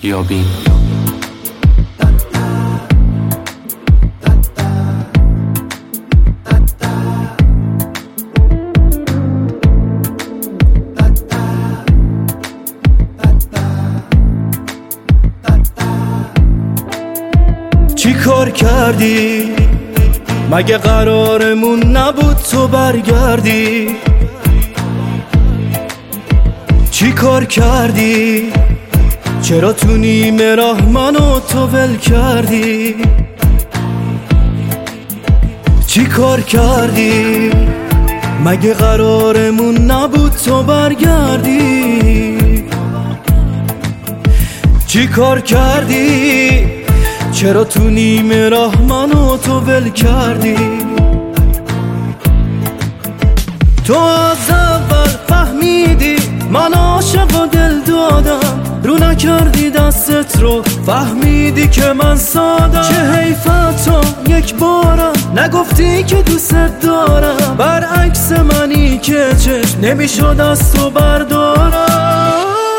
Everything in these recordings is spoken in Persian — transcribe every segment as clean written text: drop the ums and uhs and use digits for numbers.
یابین. چی کار کردی؟ مگه قرارمون نبود تو برگردی؟ چی کار کردی؟ چرا تو نیمه راه منو تو ول کردی؟ چی کار کردی؟ مگه قرارمون نبود تو برگردی؟ چی کار کردی؟ چرا تو نیمه راه منو تو ول کردی؟ تو از اول فهمیدی من عاشق و دل دادم، رو نکردی دستت رو، فهمیدی که من سادم. چه حیفت تو یک بارم نگفتی که دوست دارم، برعکس منی که چشم نمیشد از تو بردارم.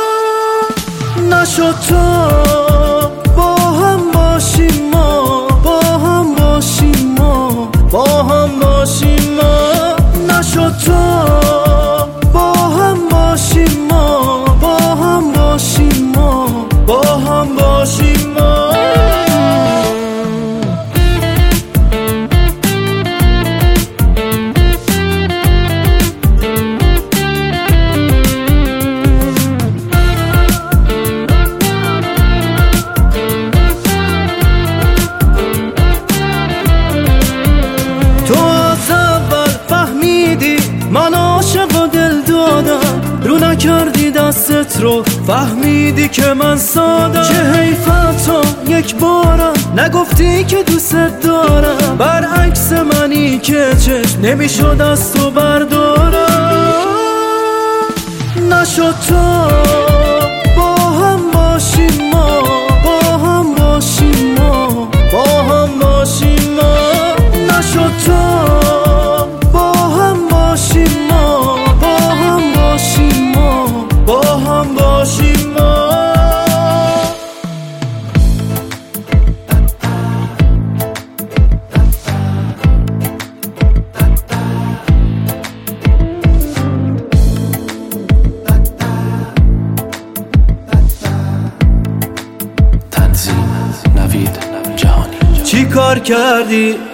نشد تو با هم باشیم، ما با هم باشیم، ما با هم باشیم، ما نشد تو با هم باشیم، ما با هم باشیم، ما با هم باشیم، ما. من عاشق و دل دادم، رو نکردی دستت رو، فهمیدی که من سادم. چه حیفت تو یک بارم نگفتی که دوست دارم، برعکس منی که چشم نمیشد از تو بردارم. نشد تو با هم باشیم، ما با هم باشیم، ما با هم باشیم، ما نشد تو با هم باشیم، ما با هم باشیم، ما با هم باشیم، ما. تنظیم نوید جهانی. چی کار کردی؟